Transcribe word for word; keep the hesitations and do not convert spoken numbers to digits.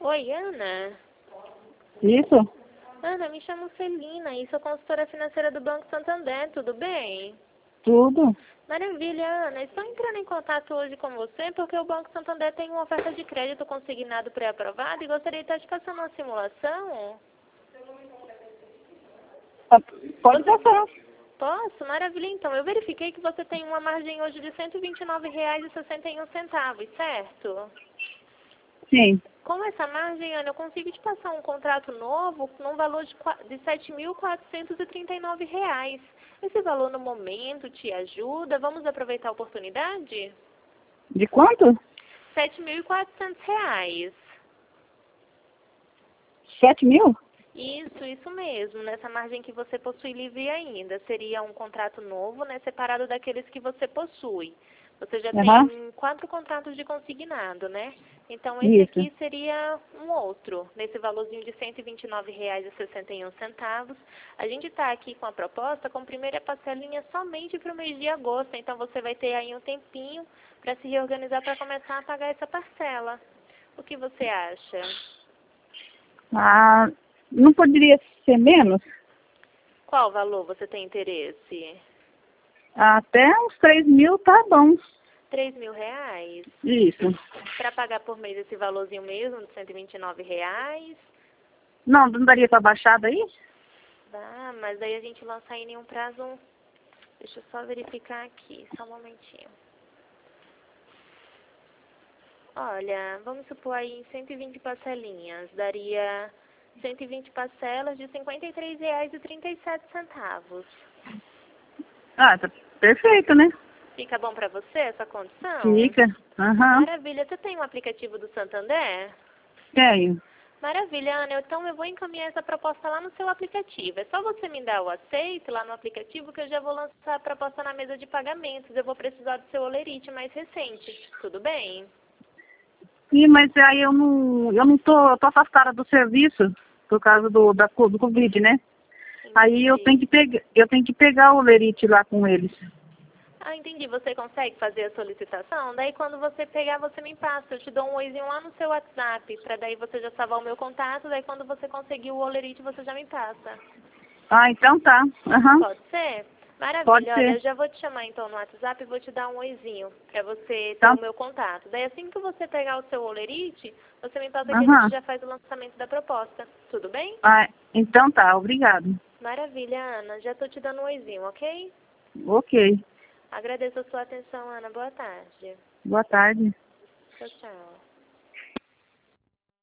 Oi, Ana. Isso? Ana, me chamo Celina e sou consultora financeira do Banco Santander, tudo bem? Tudo. Maravilha, Ana. Estou entrando em contato hoje com você porque o Banco Santander tem uma oferta de crédito consignado pré-aprovado e gostaria de estar te passando uma simulação. Ah, Pode passar. Posso? Maravilha, então. Eu verifiquei que você tem uma margem hoje de cento e vinte e nove reais e sessenta e um centavos, certo? Sim. Com essa margem, Ana, eu consigo te passar um contrato novo num valor de qua- de sete mil quatrocentos e trinta e nove reais. Esse valor no momento te ajuda? Vamos aproveitar a oportunidade? De quanto? sete mil e quatrocentos reais. Sete mil? Isso, isso mesmo. Nessa margem que você possui livre ainda. Seria um contrato novo, né? Separado daqueles que você possui. Você já Aham. tem quatro contratos de consignado, né? Então esse Isso. aqui seria um outro, nesse valorzinho de cento e vinte e nove reais e sessenta e um centavos. A gente está aqui com a proposta com primeira parcelinha somente para o mês de agosto. Então você vai ter aí um tempinho para se reorganizar para começar a pagar essa parcela. O que você acha? Ah, não poderia ser menos? Qual valor você tem interesse? Até uns três mil tá bom. Três mil reais? Isso. Para pagar por mês esse valorzinho mesmo, de cento e vinte e nove reais? Não, não daria pra baixar daí? Dá, mas aí a gente lança aí em um prazo... Deixa eu só verificar aqui, só um momentinho. Olha, vamos supor aí em cento e vinte parcelinhas, daria cento e vinte parcelas de cinquenta e três reais e trinta e sete centavos. Ah, tá perfeito, né? Fica bom para você essa condição? Fica. Aham. Maravilha. Você tem um aplicativo do Santander? Tenho. Maravilha, Ana. Então eu vou encaminhar essa proposta lá no seu aplicativo. É só você me dar o aceite lá no aplicativo que eu já vou lançar a proposta na mesa de pagamentos. Eu vou precisar do seu olerite mais recente. Tudo bem? Sim, mas aí eu não, eu não tô, eu tô afastada do serviço por causa do, da, co- do Covid, né? Aí eu Entendi. tenho que pegar, eu tenho que pegar o lerite lá com eles. Ah, entendi. Você consegue fazer a solicitação? Daí quando você pegar, você me passa. Eu te dou um oizinho lá no seu WhatsApp, para daí você já salvar o meu contato. Daí quando você conseguir o olerite, você já me passa. Ah, então tá. Aham. Pode ser? Pode Maravilha. Olha, ser. eu já vou te chamar então no WhatsApp e vou te dar um oizinho para você ter Tá. o meu contato. Daí assim que você pegar o seu olerite, você me passa que a gente Aham. já faz o lançamento da proposta. Tudo bem? Ah, então tá, obrigado. Maravilha, Ana. Já tô te dando um oizinho, ok? Ok. Agradeço a sua atenção, Ana. Boa tarde. Boa tarde. Tchau, tchau.